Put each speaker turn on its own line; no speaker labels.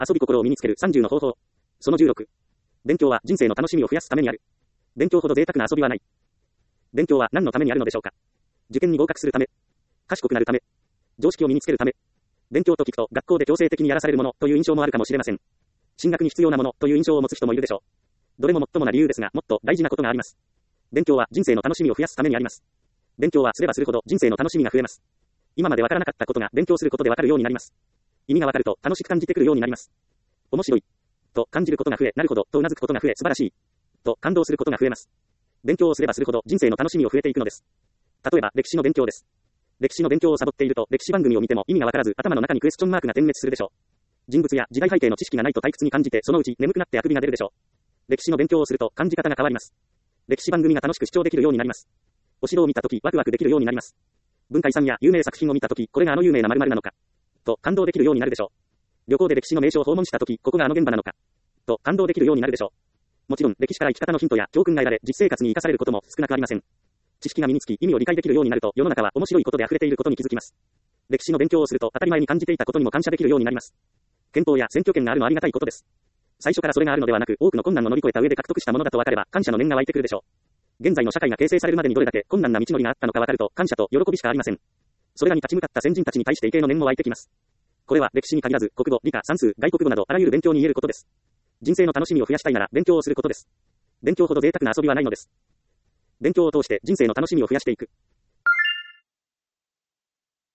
遊び心を身につける30の方法。その16。勉強は人生の楽しみを増やすためにある。勉強ほど贅沢な遊びはない。勉強は何のためにあるのでしょうか。受験に合格するため。賢くなるため。常識を身につけるため。勉強と聞くと学校で強制的にやらされるものという印象もあるかもしれません。進学に必要なものという印象を持つ人もいるでしょう。どれも最もな理由ですが、もっと大事なことがあります。勉強は人生の楽しみを増やすためにあります。勉強はすればするほど人生の楽しみが増えます。今までわからなかったことが勉強することでわかるようになります。意味がわかると楽しく感じてくるようになります。面白いと感じることが増え、なるほどとうなずくことが増え、素晴らしいと感動することが増えます。勉強をすればするほど人生の楽しみを増えていくのです。例えば歴史の勉強です。歴史の勉強をサボっていると歴史番組を見ても意味がわからず頭の中にクエスチョンマークが点滅するでしょう。人物や時代背景の知識がないと退屈に感じてそのうち眠くなってあくびが出るでしょう。歴史の勉強をすると感じ方が変わります。歴史番組が楽しく視聴できるようになります。お城を見たときワクワクできるようになります。文化遺産や有名作品を見たときこれがあの有名な〇〇なのかと感動できるようになるでしょう。旅行で歴史の名所を訪問したときここがあの現場なのかと感動できるようになるでしょう。もちろん歴史から生き方のヒントや教訓が得られ実生活に生かされることも少なくありません。知識が身につき意味を理解できるようになると世の中は面白いことで溢れていることに気づきます。歴史の勉強をすると当たり前に感じていたことにも感謝できるようになります。憲法や選挙権があるのはありがたいことです。最初からそれがあるのではなく多くの困難を乗り越えた上で獲得したものだと分かれば感謝の念が湧いてくるでしょう。現在の社会が形成されるまでにどれだけ困難な道のりがあったのか分かると感謝と喜びしかありません。それらに立ち向かった先人たちに対して畏敬の念も湧いてきます。これは歴史に限らず国語、理科、算数、外国語などあらゆる勉強に言えることです。人生の楽しみを増やしたいなら勉強をすることです。勉強ほど贅沢な遊びはないのです。勉強を通して人生の楽しみを増やしていく。